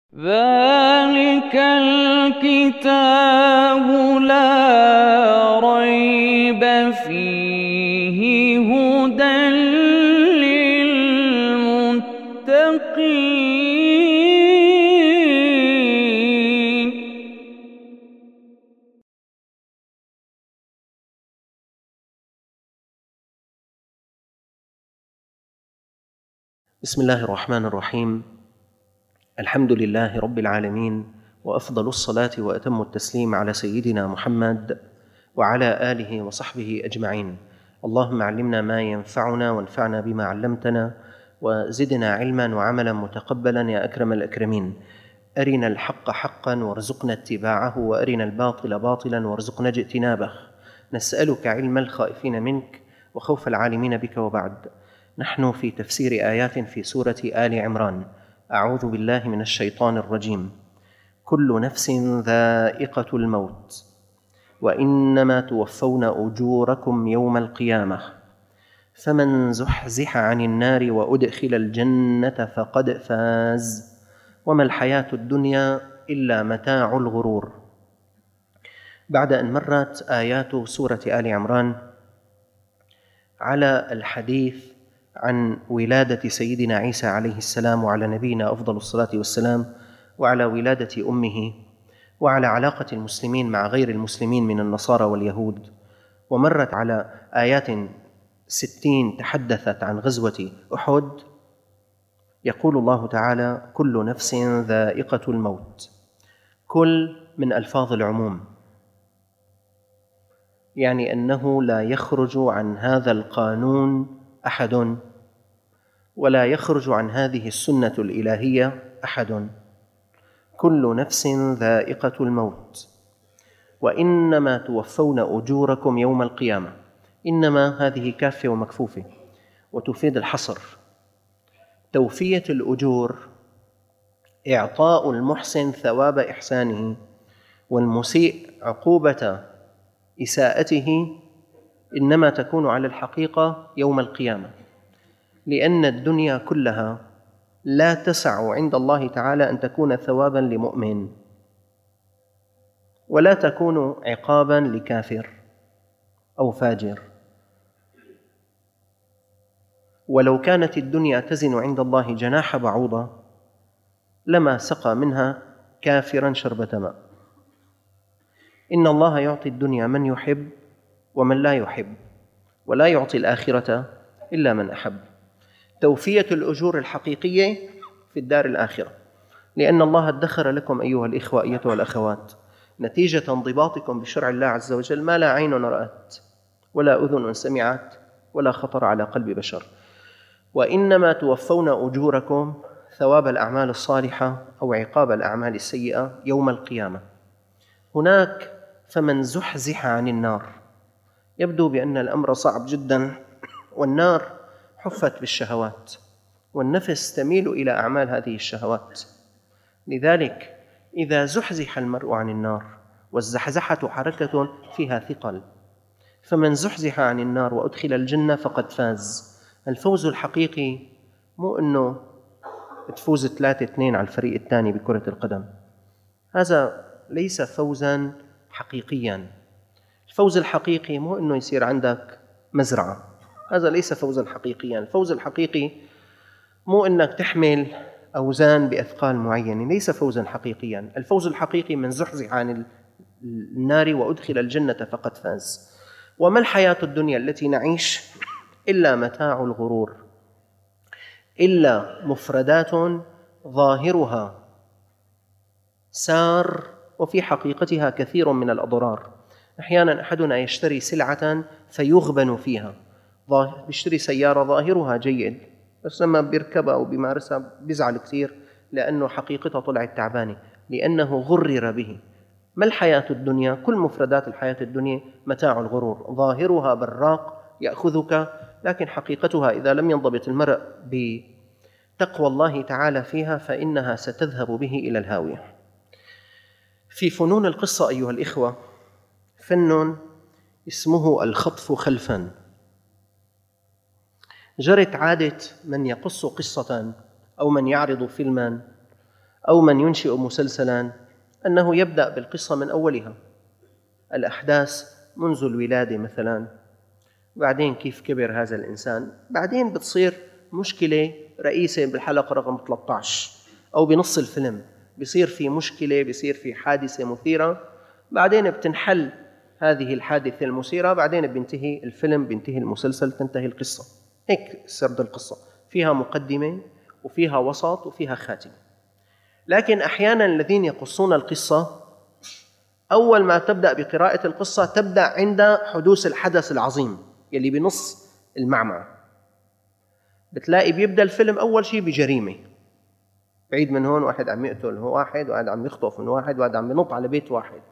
ذلك الكتاب لا ريب فيه هدى للمتقين. بسم الله الرحمن الرحيم. الحمد لله رب العالمين، وأفضل الصلاة وأتم التسليم على سيدنا محمد وعلى آله وصحبه أجمعين. اللهم علمنا ما ينفعنا وانفعنا بما علمتنا وزدنا علما وعملا متقبلا يا أكرم الأكرمين. أرنا الحق حقا وارزقنا اتباعه، وأرنا الباطل باطلا وارزقنا اجتنابه. نسألك علم الخائفين منك وخوف العالمين بك. وبعد، نحن في تفسير آيات في سورة آل عمران. أعوذ بالله من الشيطان الرجيم. كل نفس ذائقة الموت وإنما توفون أجوركم يوم القيامة فمن زحزح عن النار وأدخل الجنة فقد فاز وما الحياة الدنيا إلا متاع الغرور. بعد أن مرت آيات سورة آل عمران على الحديث عن ولادة سيدنا عيسى عليه السلام وعلى نبينا أفضل الصلاة والسلام، وعلى ولادة أمه، وعلى علاقة المسلمين مع غير المسلمين من النصارى واليهود، ومرت على آيات 60 تحدثت عن غزوة أحد، يقول الله تعالى: كل نفس ذائقة الموت. كل من ألفاظ العموم، يعني أنه لا يخرج عن هذا القانون أحد، ولا يخرج عن هذه السنة الإلهية أحد. كل نفس ذائقة الموت وإنما توفون أجوركم يوم القيامة. إنما هذه كافية ومكفوفة وتفيد الحصر. توفية الأجور إعطاء المحسن ثواب إحسانه والمسيء عقوبة إساءته، إنما تكون على الحقيقة يوم القيامة، لأن الدنيا كلها لا تسع عند الله تعالى أن تكون ثوابا لمؤمن، ولا تكون عقابا لكافر أو فاجر. ولو كانت الدنيا تزن عند الله جناح بعوضة لما سقى منها كافرا شربة ماء. إن الله يعطي الدنيا من يحب ومن لا يحب، ولا يعطي الآخرة إلا من أحب. توفية الأجور الحقيقية في الدار الآخرة، لأن الله ادخر لكم أيها الإخوة أيتها الأخوات نتيجة انضباطكم بشرع الله عز وجل ما لا عين رأت ولا أذن سمعت ولا خطر على قلب بشر. وإنما توفون أجوركم، ثواب الأعمال الصالحة أو عقاب الأعمال السيئة، يوم القيامة. هناك فمن زحزح عن النار. يبدو بأن الأمر صعب جدا، والنار حفت بالشهوات، والنفس تميل إلى أعمال هذه الشهوات. لذلك إذا زحزح المرء عن النار، والزحزحة حركة فيها ثقل، فمن زحزح عن النار وأدخل الجنة فقد فاز. الفوز الحقيقي مو أنه تفوز 3-2 على الفريق الثاني بكرة القدم، هذا ليس فوزا حقيقيا. الفوز الحقيقي مو أنه يصير عندك مزرعة، هذا ليس فوزا حقيقيا. الفوز الحقيقي مو أنك تحمل أوزان بأثقال معينة، ليس فوزا حقيقيا. الفوز الحقيقي من زحزح عن النار وأدخل الجنة فقد فاز. وما الحياة الدنيا التي نعيش إلا متاع الغرور، إلا مفردات ظاهرها سار وفي حقيقتها كثير من الأضرار. أحيانا أحدنا يشتري سلعة فيغبن فيها، يشتري سيارة ظاهرها جيد، بس لما بيركبها أو بيمارسها بيزعل كثير لأنه حقيقتها طلعت تعبانة، لأنه غرر به. ما الحياة الدنيا؟ كل مفردات الحياة الدنيا متاع الغرور، ظاهرها براق يأخذك، لكن حقيقتها إذا لم ينضبط المرء بتقوى الله تعالى فيها فإنها ستذهب به إلى الهاوية. في فنون القصة أيها الإخوة فن اسمه الخطف خلفا. جرت عادة من يقص قصة أو من يعرض فيلما أو من ينشئ مسلسلاً أنه يبدأ بالقصة من أولها، الأحداث منذ الولادة مثلاً، بعدين كيف كبر هذا الإنسان، بعدين بتصير مشكلة رئيسة بالحلقة رقم 13 أو بنص الفيلم، بيصير في مشكلة، بيصير في حادثة مثيرة، بعدين بتنحل هذه الحادثة المثيرة، بعدين بينتهي الفيلم، بينتهي المسلسل، تنتهي القصة. هيك سرد القصة، فيها مقدمة وفيها وسط وفيها خاتمة. لكن أحياناً الذين يقصون القصة أول ما تبدأ بقراءة القصة تبدأ عند حدوث الحدث العظيم يلي بنص المعمعة. بتلاقي بيبدأ الفيلم أول شيء بجريمة، بعيد من هون واحد عم يقتل واحد، واحد عم يخطف من واحد، واحد عم ينط على بيت واحد.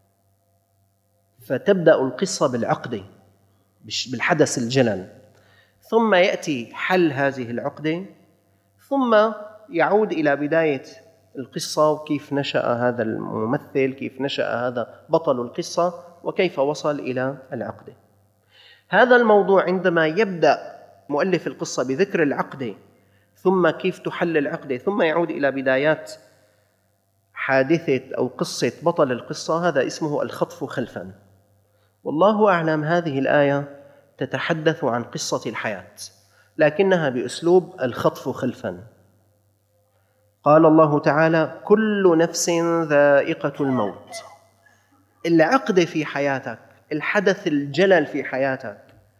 فتبدأ القصة بالعقدة، بالحدث الجلل، ثم يأتي حل هذه العقدة، ثم يعود إلى بداية القصة وكيف نشأ هذا الممثل، كيف نشأ هذا بطل القصة، وكيف وصل إلى العقدة. هذا الموضوع عندما يبدأ مؤلف القصة بذكر العقدة ثم كيف تحل العقدة ثم يعود إلى بدايات حادثة أو قصة بطل القصة، هذا اسمه الخطف خلفاً. والله أعلم هذه الآية تتحدث عن قصة الحياة لكنها بأسلوب الخطف خلفاً. قال الله تعالى: كل نفس ذائقة الموت. العقدة في حياتك، الحدث الجلل في حياتك،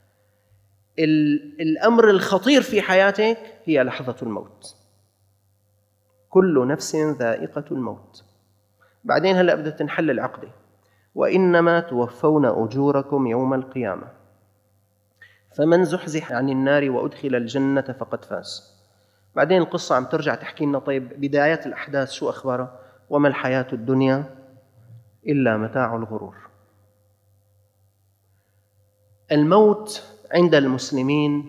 الأمر الخطير في حياتك هي لحظة الموت. كل نفس ذائقة الموت. بعدين هلأ بدها تنحل العقدة: وإنما توفون أجوركم يوم القيامة فمن زحزح عن النار وأدخل الجنة فقد فاز. بعدين القصة عم ترجع تحكي لنا طيب بدايات الأحداث شو أخبارها؟ وما الحياة الدنيا إلا متاع الغرور. الموت عند المسلمين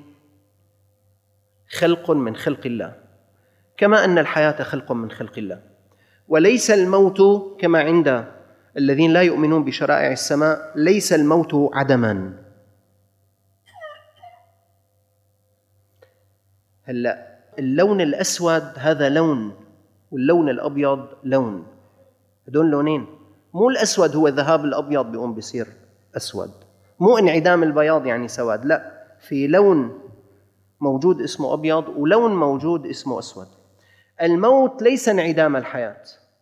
خلق من خلق الله، كما أن الحياة خلق من خلق الله، وليس الموت كما عند الذين لا يؤمنون بشرائع السماء، ليس الموت عدماً. هلأ اللون الأسود هذا لون، واللون الأبيض لون، هدول لونين. مو الأسود هو ذهاب الأبيض بيقوم بيصير أسود، مو انعدام البياض يعني سواد، لا، في لون موجود اسمه أبيض ولون موجود اسمه أسود. الموت ليس انعدام الحياة،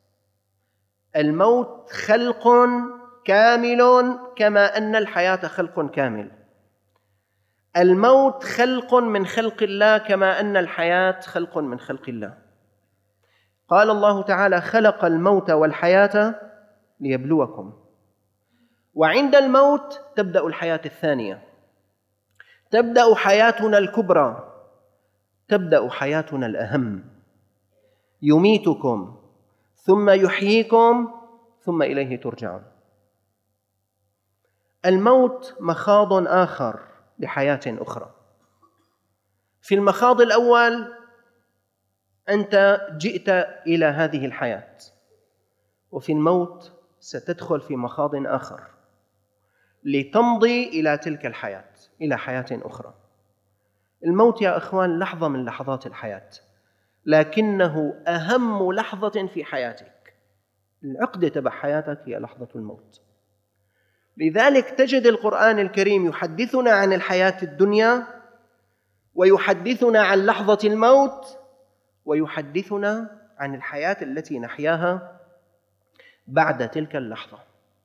الموت خلق كامل كما أن الحياة خلق كامل. الموت خلق من خلق الله كما أن الحياة خلق من خلق الله. قال الله تعالى: خلق الموت والحياة ليبلوكم. وعند الموت تبدأ الحياة الثانية، تبدأ حياتنا الكبرى، تبدأ حياتنا الأهم. يميتكم ثم يحييكم ثم إليه ترجعون. الموت مخاض آخر لحياة أخرى. في المخاض الأول أنت جئت إلى هذه الحياة، وفي الموت ستدخل في مخاض آخر لتمضي إلى تلك الحياة، إلى حياة أخرى. الموت يا أخوان لحظة من لحظات الحياة، لكنه أهم لحظة في حياتك. العقدة تبع حياتك هي لحظة الموت. لذلك تجد القرآن الكريم يحدثنا عن الحياة الدنيا، ويحدثنا عن لحظة الموت، ويحدثنا عن الحياة التي نحياها بعد تلك اللحظة.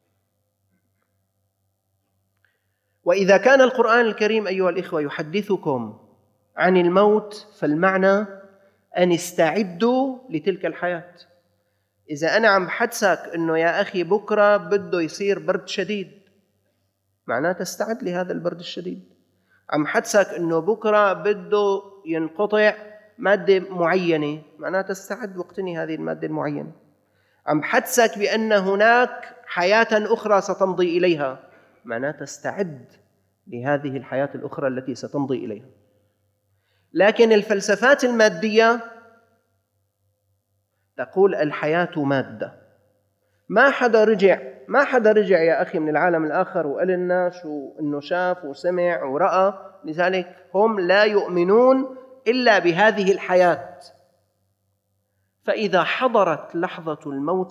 وإذا كان القرآن الكريم أيها الإخوة يحدثكم عن الموت، فالمعنى أن استعدوا لتلك الحياة. إذا أنا عم بحدثك أنه يا أخي بكرة بده يصير برد شديد، معناته استعد لهذا البرد الشديد. عم حدثك أنه بكرة بده ينقطع مادة معينة، معناته استعد واقتني هذه المادة المعينة. عم حدثك بأن هناك حياة أخرى ستمضي إليها، معناته استعد لهذه الحياة الأخرى التي ستمضي إليها. لكن الفلسفات المادية تقول الحياة مادة. ما حدا رجع يا أخي من العالم الآخر وقال لنا شو إنه شاف وسمع ورأى، لذلك هم لا يؤمنون إلا بهذه الحياة. فإذا حضرت لحظة الموت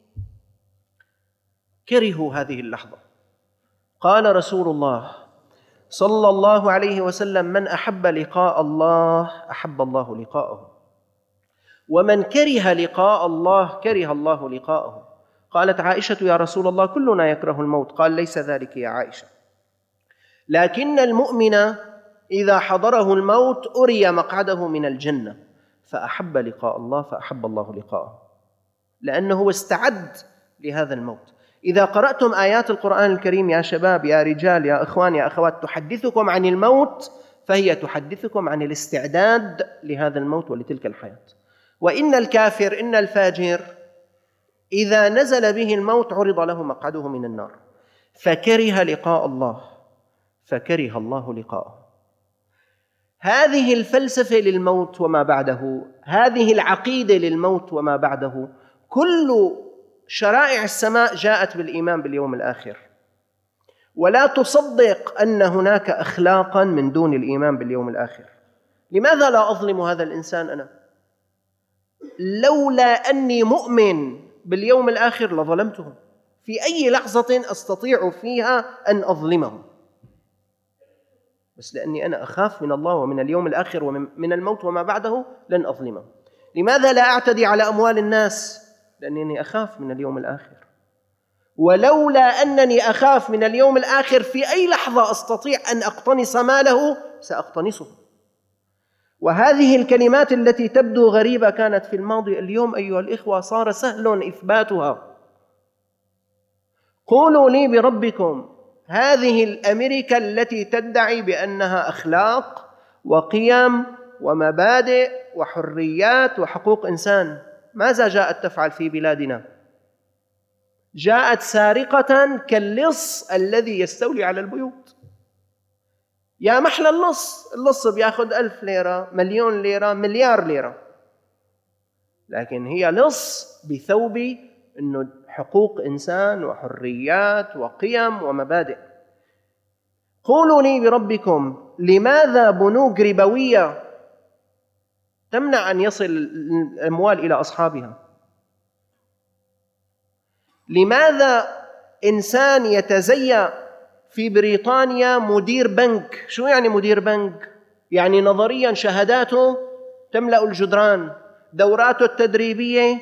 كرهوا هذه اللحظة. قال رسول الله صلى الله عليه وسلم: من أحب لقاء الله أحب الله لقاءه، ومن كره لقاء الله كره الله لقاءه. قالت عائشة: يا رسول الله كلنا يكره الموت. قال: ليس ذلك يا عائشة، لكن المؤمن إذا حضره الموت أري مقعده من الجنة فأحب لقاء الله فأحب الله لقاءه، لأنه استعد لهذا الموت. إذا قرأتم آيات القرآن الكريم يا شباب يا رجال يا إخوان يا أخوات تحدثكم عن الموت، فهي تحدثكم عن الاستعداد لهذا الموت ولتلك الحياة. وإن الكافر إن الفاجر إذا نزل به الموت عرض له مقعده من النار فكره لقاء الله فكره الله لقاءه. هذه الفلسفة للموت وما بعده، هذه العقيدة للموت وما بعده، كل شرائع السماء جاءت بالإيمان باليوم الآخر، ولا تصدق أن هناك أخلاقا من دون الإيمان باليوم الآخر. لماذا لا أظلم هذا الإنسان أنا؟ لولا أني مؤمن باليوم الآخر لظلمته في أي لحظة أستطيع فيها أن أظلمه، بس لأني أنا أخاف من الله ومن اليوم الآخر ومن الموت وما بعده لن أظلمه. لماذا لا أعتدي على أموال الناس؟ لأنني أخاف من اليوم الآخر. ولولا أنني أخاف من اليوم الآخر في أي لحظة أستطيع أن أقتنص ماله سأقتنصه. وهذه الكلمات التي تبدو غريبة كانت في الماضي، اليوم أيها الإخوة صار سهل إثباتها. قولوا لي بربكم، هذه الأمريكا التي تدعي بأنها أخلاق وقيم ومبادئ وحريات وحقوق إنسان، ماذا جاءت تفعل في بلادنا؟ جاءت سارقة كاللص الذي يستولي على البيوت. يا محلى اللص بياخذ 1000 ليرة، مليون ليرة، مليار ليرة، لكن هي لص بثوب أنه حقوق إنسان وحريات وقيم ومبادئ. قولوا لي بربكم، لماذا بنوك ربوية تمنع أن يصل الأموال إلى أصحابها؟ لماذا إنسان يتزيى في بريطانيا مدير بنك؟ شو يعني مدير بنك؟ يعني نظريا شهاداته تملأ الجدران، دوراته التدريبية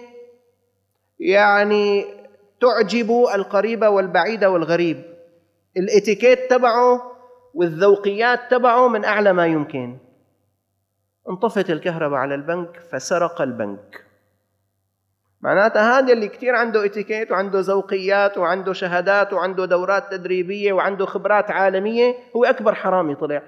يعني تعجب القريب والبعيد والغريب، الاتيكيت تبعه والذوقيات تبعه من أعلى ما يمكن. انطفت الكهرباء على البنك فسرق البنك. معناتها هذا اللي كتير عنده اتيكيت وعنده ذوقيات وعنده شهادات وعنده دورات تدريبية وعنده خبرات عالمية هو أكبر حرامي طلع.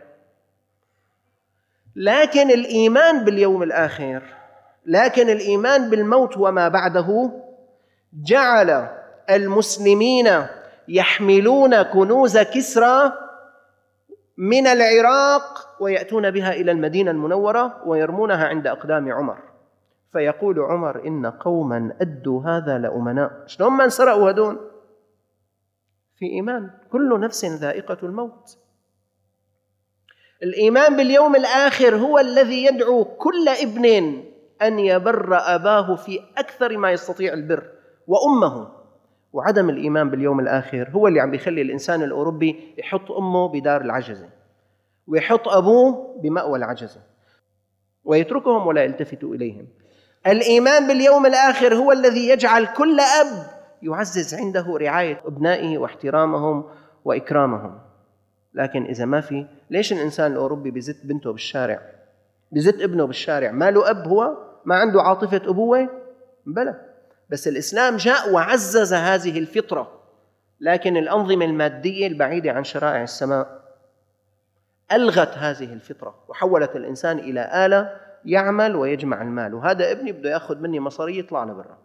لكن الإيمان باليوم الآخر، لكن الإيمان بالموت وما بعده جعل المسلمين يحملون كنوز كسرى من العراق ويأتون بها إلى المدينة المنورة ويرمونها عند أقدام عمر، فيقول عمر: إن قوما أدوا هذا لأمناء. شلون ما انسرقوا هدول؟ في إيمان. كل نفس ذائقة الموت. الإيمان باليوم الآخر هو الذي يدعو كل ابن أن يبر أباه في أكثر ما يستطيع البر وأمه. وعدم الإيمان باليوم الآخر هو اللي عم بيخلي الإنسان الأوروبي يحط أمه بدار العجزة ويحط أبوه بمأوى العجزة ويتركهم ولا يلتفت إليهم. الإيمان باليوم الآخر هو الذي يجعل كل أب يعزز عنده رعاية أبنائه واحترامهم وإكرامهم. لكن إذا ما في، ليش الإنسان الأوروبي بيزت بنته بالشارع، بيزت ابنه بالشارع؟ ما له أب؟ هو ما عنده عاطفة أبوة؟ بلى. بس الإسلام جاء وعزز هذه الفطرة. لكن الأنظمة المادية البعيدة عن شرائع السماء ألغت هذه الفطرة وحولت الإنسان إلى آلة يعمل ويجمع المال، وهذا ابني بده يأخذ مني مصاري يطلع لبرا.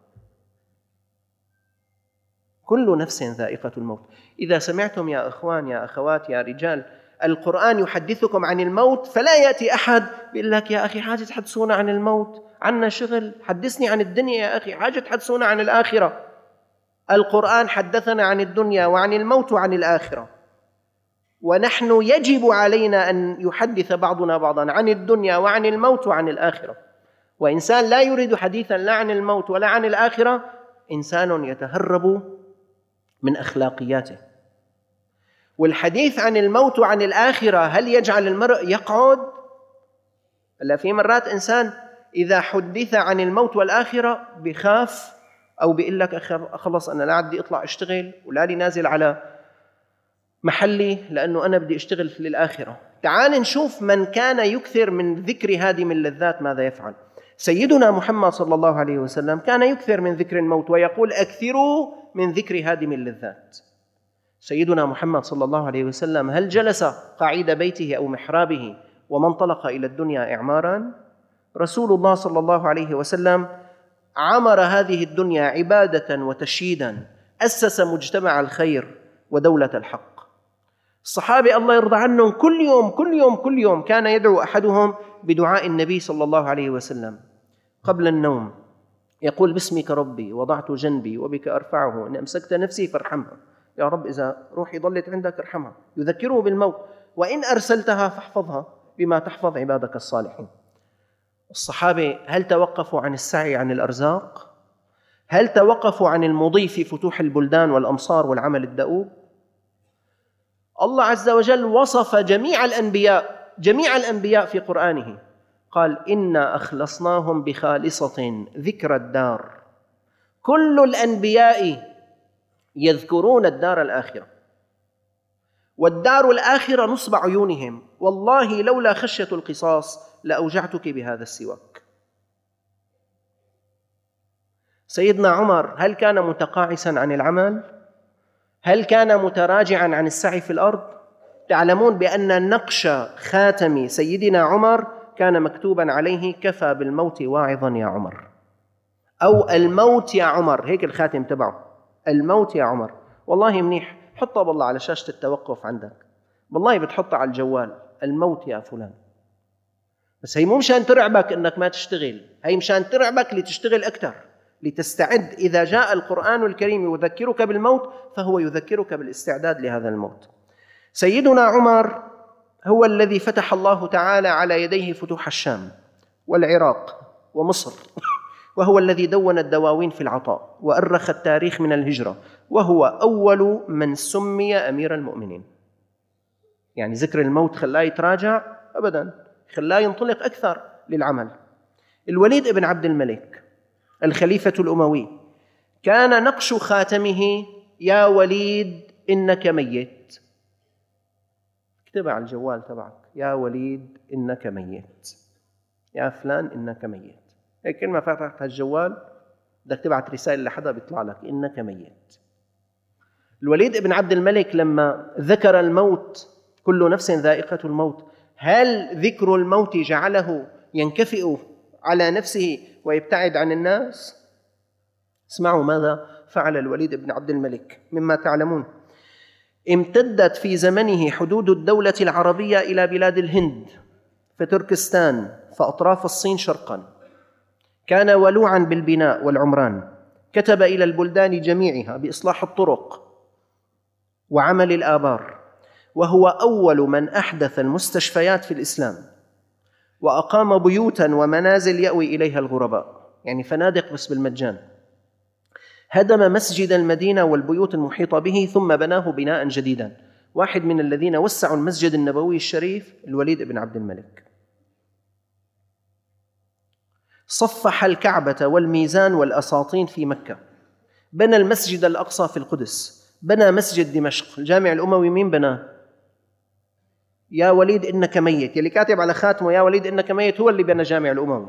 كل نفس ذائقة الموت. إذا سمعتم يا إخوان يا أخوات يا رجال القرآن يحدثكم عن الموت، فلا يأتي أحد بيقول لك: يا أخي حاجة تحدثونا عن الموت، عنا شغل، حدثني عن الدنيا يا أخي، حاجة تحدثونا عن الآخرة. القرآن حدثنا عن الدنيا وعن الموت وعن الآخرة، ونحن يجب علينا أن يحدث بعضنا بعضا عن الدنيا وعن الموت وعن الآخرة. وإنسان لا يريد حديثا لا عن الموت ولا عن الآخرة إنسان يتهرب من أخلاقياته. والحديث عن الموت وعن الآخرة هل يجعل المرء يقعد؟ هلا في مرات إنسان إذا حدث عن الموت والآخرة بخاف أو بيقول لك خلص أنا لا بدي أطلع أشتغل ولا لي نازل على محلي لأنه أنا بدي أشتغل للآخرة. تعال نشوف من كان يكثر من ذكر هادم اللذات ماذا يفعل. سيدنا محمد صلى الله عليه وسلم كان يكثر من ذكر الموت ويقول أكثروا من ذكر هادم اللذات. سيدنا محمد صلى الله عليه وسلم هل جلس قعيد بيته أو محرابه وما انطلق إلى الدنيا إعماراً؟ رسول الله صلى الله عليه وسلم عمر هذه الدنيا عبادة وتشييداً، أسس مجتمع الخير ودولة الحق. الصحابة الله يرضى عنهم كل يوم كان يدعو أحدهم بدعاء النبي صلى الله عليه وسلم قبل النوم، يقول باسمك ربي وضعت جنبي وبك أرفعه إن أمسكت نفسي فارحمها، يا رب إذا روحي ضلت عندك ارحمها، يذكره بالموت، وإن أرسلتها فاحفظها بما تحفظ عبادك الصالحين. الصحابة هل توقفوا عن السعي عن الأرزاق؟ هل توقفوا عن المضي في فتوح البلدان والأمصار والعمل الدؤوب؟ الله عز وجل وصف جميع الأنبياء في قرآنه، قال إنا أخلصناهم بخالصة ذكر الدار. كل الأنبياء يذكرون الدار الآخرة، والدار الآخرة نصب عيونهم، والله لولا خشية القصاص لأوجعتك بهذا السواك. سيدنا عمر هل كان متقاعسا عن العمل؟ هل كان متراجعا عن السعي في الأرض؟ تعلمون بأن نقش خاتم سيدنا عمر كان مكتوبا عليه كفى بالموت واعظا يا عمر، أو الموت يا عمر، هيك الخاتم تبعه، الموت يا عمر. والله منيح، حطها بالله على شاشة التوقف عندك، والله بتحطها على الجوال، الموت يا فلان. بس هي مو مشان ترعبك انك ما تشتغل، هي مشان ترعبك لتشتغل أكثر، لتستعد. إذا جاء القرآن الكريم يذكرك بالموت فهو يذكرك بالاستعداد لهذا الموت. سيدنا عمر هو الذي فتح الله تعالى على يديه فتوح الشام والعراق ومصر، وهو الذي دون الدواوين في العطاء وأرخ التاريخ من الهجرة، وهو أول من سمي أمير المؤمنين. يعني ذكر الموت خلاه يتراجع؟ أبداً، خلاه ينطلق أكثر للعمل. الوليد بن عبد الملك الخليفة الأموي كان نقش خاتمه يا وليد إنك ميت. اكتبها على الجوال تبعك، يا وليد إنك ميت، يا فلان إنك ميت. هيك كلمة فتحت الجوال بدك تبعت رسالة لحدا بيطلع لك إنك ميت. الوليد بن عبد الملك لما ذكر الموت، كل نفس ذائقة الموت، هل ذكر الموت جعله ينكفئ على نفسه ويبتعد عن الناس؟ اسمعوا ماذا فعل الوليد بن عبد الملك. مما تعلمون امتدت في زمنه حدود الدولة العربية إلى بلاد الهند، في تركستان، في أطراف الصين شرقاً. كان ولوعاً بالبناء والعمران، كتب إلى البلدان جميعها بإصلاح الطرق وعمل الآبار، وهو أول من أحدث المستشفيات في الإسلام، وأقام بيوتاً ومنازل يأوي إليها الغرباء، يعني فنادق بس بالمجان. هدم مسجد المدينة والبيوت المحيطة به ثم بناه بناء جديدا. واحد من الذين وسعوا المسجد النبوي الشريف الوليد بن عبد الملك. صفح الكعبة والميزان والأساطين في مكة، بنى المسجد الأقصى في القدس، بنى مسجد دمشق. الجامع الأموي مين بناه؟ يا وليد إنك ميت، يلي كاتب على خاتمه يا وليد إنك ميت هو اللي بنى جامع الأموي.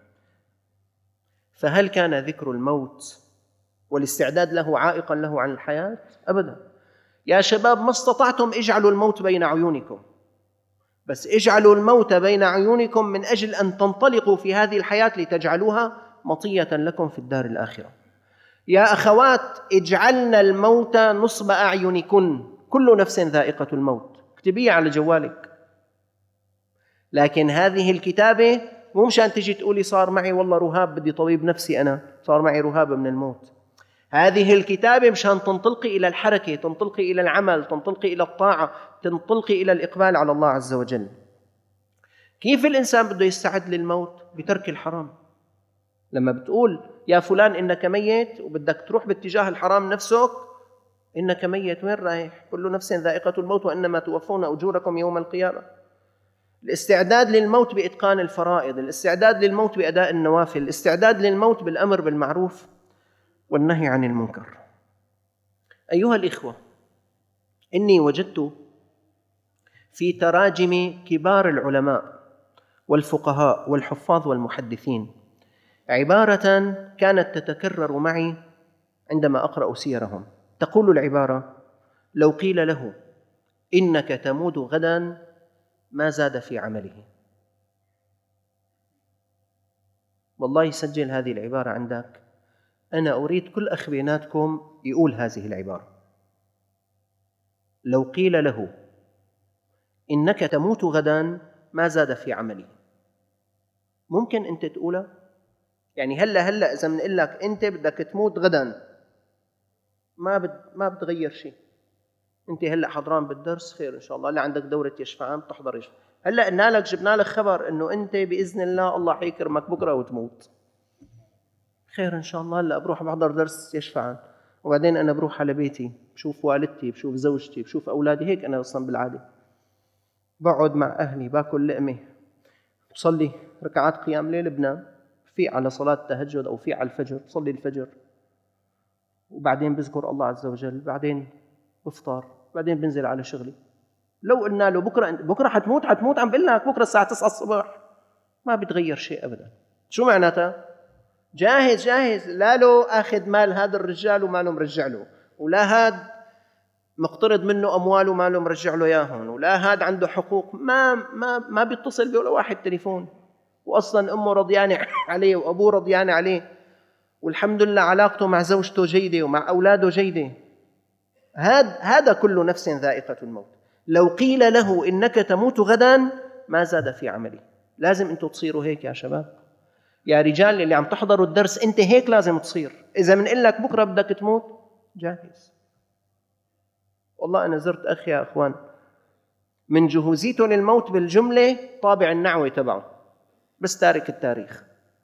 فهل كان ذكر الموت والاستعداد له عائقاً له عن الحياة؟ أبداً. يا شباب ما استطعتم اجعلوا الموت بين عيونكم، بس اجعلوا الموت بين عيونكم من أجل أن تنطلقوا في هذه الحياة لتجعلوها مطية لكم في الدار الآخرة. يا أخوات اجعلنا الموت نصب أعينكن، كل نفس ذائقة الموت، اكتبيها على جوالك. لكن هذه الكتابة مو مشان تجي تقولي صار معي والله رهاب بدي طبيب نفسي، أنا صار معي رهاب من الموت. هذه الكتابة مشان تنطلقي إلى الحركة، تنطلقي إلى العمل، تنطلقي إلى الطاعة، تنطلقي إلى الإقبال على الله عز وجل. كيف الإنسان بده يستعد للموت؟ بترك الحرام. لما بتقول يا فلان إنك ميت وبدك تروح باتجاه الحرام نفسك، إنك ميت، وين رايح؟ كل نفس ذائقة الموت وإنما توفون أجوركم يوم القيامة. الاستعداد للموت بإتقان الفرائض، الاستعداد للموت بأداء النوافل، الاستعداد للموت بالأمر بالمعروف والنهي عن المنكر. أيها الإخوة، إني وجدت في تراجم كبار العلماء والفقهاء والحفاظ والمحدثين عبارة كانت تتكرر معي عندما أقرأ سيرهم. تقول العبارة: لو قيل له إنك تموت غدا ما زاد في عمله. والله سجل هذه العبارة عندك، أنا أريد كل أخ بيناتكم يقول هذه العبارة. لو قيل له إنك تموت غدا ما زاد في عمله. ممكن أنت تقولها؟ يعني هلا إذا بنقول لك أنت بدك تموت غدا ما بتغير شيء. أنت هلا حضران بالدرس، خير إن شاء الله. هلا عندك دورة يشفعان بتحضر يشفع. هلا قلنا لك جبنا لك خبر إنه أنت بإذن الله حيكرمك بكرة وتموت، خير إن شاء الله. هلا بروح بحضر درس يشفعان، وبعدين أنا بروح على بيتي بشوف والدتي، بشوف زوجتي، بشوف أولادي. هيك أنا أصلا بالعادة بقعد مع أهلي، باكل لقمة، بصلي ركعات قيام ليل، بنام، في على صلاة تهجد أو في على الفجر، بصلي الفجر، وبعدين بذكر الله عز وجل، بعدين بفطر، بعدين بنزل على شغلي. لو قلنا له بكرة حتموت، عم بقول لك بكرة الساعة 9 الصبح، ما بيتغير شيء أبدا. شو معناتها؟ جاهز، لا له أخذ مال هذا الرجال وما له مرجع له، ولا هاد مقترض منه أموال وما له مرجع له إياهم، ولا هاد عنده حقوق، ما بيتصل به ولا واحد تليفون، وأصلا أمه رضيانة عليه وأبوه رضيانة عليه، والحمد لله علاقته مع زوجته جيدة ومع أولاده جيدة. هذا كل نفس ذائقة الموت. لو قيل له إنك تموت غدا ما زاد في عمله. لازم أنتم تصيروا هيك يا شباب، يا رجال اللي عم تحضروا الدرس، أنت هيك لازم تصير. إذا منقول لك بكرة بدك تموت، جاهز. والله أنا زرت أخ يا أخوان، من جهوزيته للموت بالجملة طابع النعوة تبعه، بس تارك التاريخ.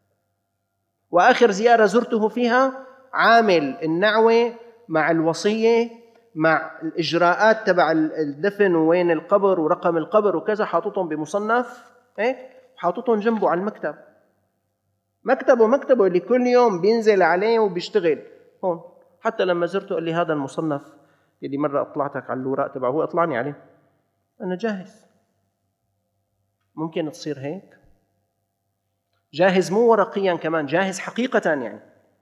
وآخر زيارة زرته فيها عامل النعوة مع الوصية مع الإجراءات تبع الدفن ووين القبر ورقم القبر وكذا، حاططهم بمصنف هيك، حاططهم جنبه على المكتب، مكتبه اللي كل يوم بينزل عليه وبيشتغل هون. حتى لما زرته قال لي هذا المصنف اللي مرة أطلعتك على الوراق تبعه، هو أطلعني عليه، أنا جاهز. ممكن تصير هيك؟ جاهز مو ورقيا، كمان جاهز حقيقة. يعني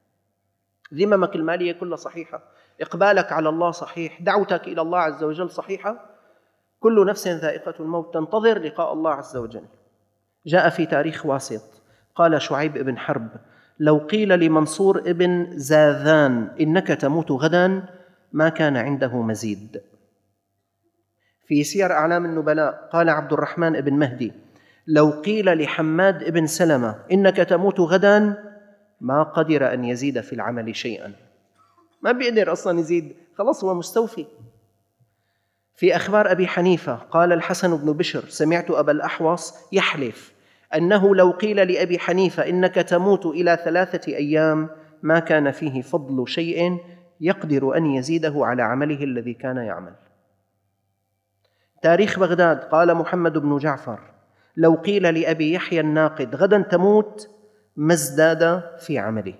ذممك المالية كلها صحيحة، إقبالك على الله صحيح، دعوتك إلى الله عز وجل صحيحة. كل نفس ذائقة الموت، تنتظر لقاء الله عز وجل. جاء في تاريخ واسط قال شعيب بن حرب: لو قيل لمنصور بن زاذان إنك تموت غدا ما كان عنده مزيد. في سير أعلام النبلاء قال عبد الرحمن بن مهدي: لو قيل لحماد بن سلمة إنك تموت غدا ما قدر أن يزيد في العمل شيئا. ما بيقدر أصلا يزيد، خلاص هو مستوفي. في أخبار أبي حنيفة قال الحسن بن بشر: سمعت أبا الأحوص يحلف أنه لو قيل لأبي حنيفة إنك تموت إلى 3 أيام ما كان فيه فضل شيء يقدر أن يزيده على عمله الذي كان يعمل. تاريخ بغداد قال محمد بن جعفر: لو قيل لأبي يحيى الناقد غدا تموت ما ازداد في عمله.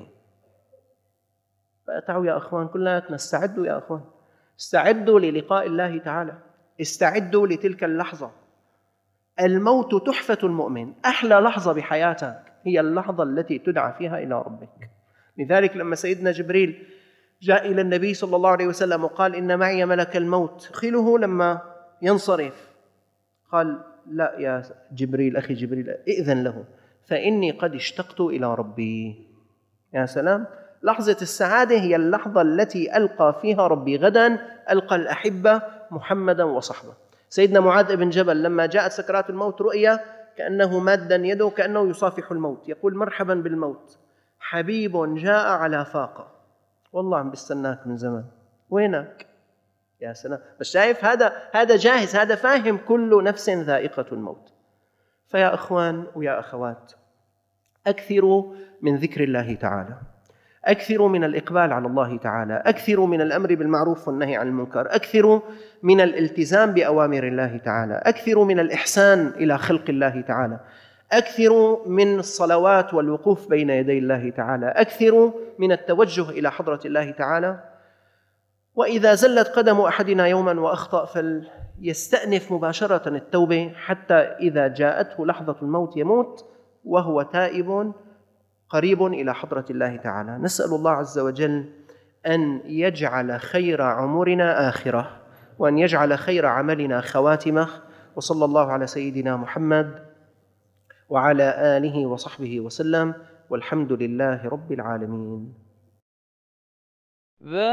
فأتعوا يا أخوان، كلنا استعدوا يا أخوان، استعدوا للقاء الله تعالى، استعدوا لتلك اللحظة. الموت تحفة المؤمن، أحلى لحظة بحياتك هي اللحظة التي تدعى فيها إلى ربك. لذلك لما سيدنا جبريل جاء إلى النبي صلى الله عليه وسلم وقال: إن معي ملك الموت أدخله لما ينصرف، قال: لا يا جبريل، أخي جبريل، إذن له فإني قد اشتقت إلى ربي. يا سلام، لحظة السعادة هي اللحظة التي ألقى فيها ربي. غدا ألقى الأحبة محمدا وصحبه. سيدنا معاذ بن جبل لما جاءت سكرات الموت رؤيا كأنه مادا يده كأنه يصافح الموت، يقول: مرحبا بالموت، حبيب جاء على فاقة، والله عم بستناك من زمان، وينك؟ يا سلام. بس شايف، هذا جاهز، هذا فاهم كل نفس ذائقة الموت. فيا أخوان ويا أخوات، أكثروا من ذكر الله تعالى، أكثروا من الإقبال على الله تعالى، أكثروا من الأمر بالمعروف والنهي عن المنكر، أكثروا من الالتزام بأوامر الله تعالى، أكثروا من الإحسان إلى خلق الله تعالى، أكثروا من الصلوات والوقوف بين يدي الله تعالى، أكثروا من التوجه إلى حضرة الله تعالى. وإذا زلت قدم أحدنا يوما وأخطأ فليستأنف مباشرة التوبة، حتى إذا جاءته لحظة الموت يموت وهو تائب قريب إلى حضرة الله تعالى. نسأل الله عز وجل أن يجعل خير عمرنا آخرة، وأن يجعل خير عملنا خواتمه. وصلى الله على سيدنا محمد وعلى آله وصحبه وسلم، والحمد لله رب العالمين.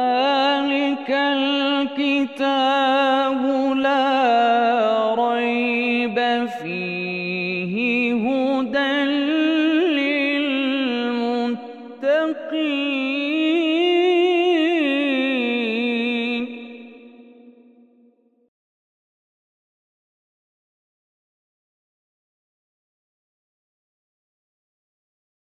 ذلك الكتاب لا ريب